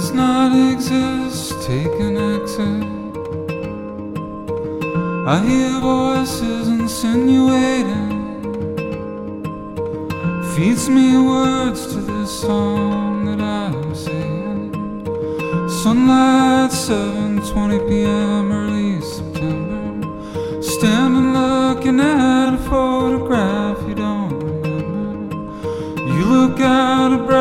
does not exist, take an exit. I hear voices insinuating, feeds me words to this song that I am singing. Sunlight, 7:20 p.m. early September. Standing looking at a photograph you don't remember. You look out a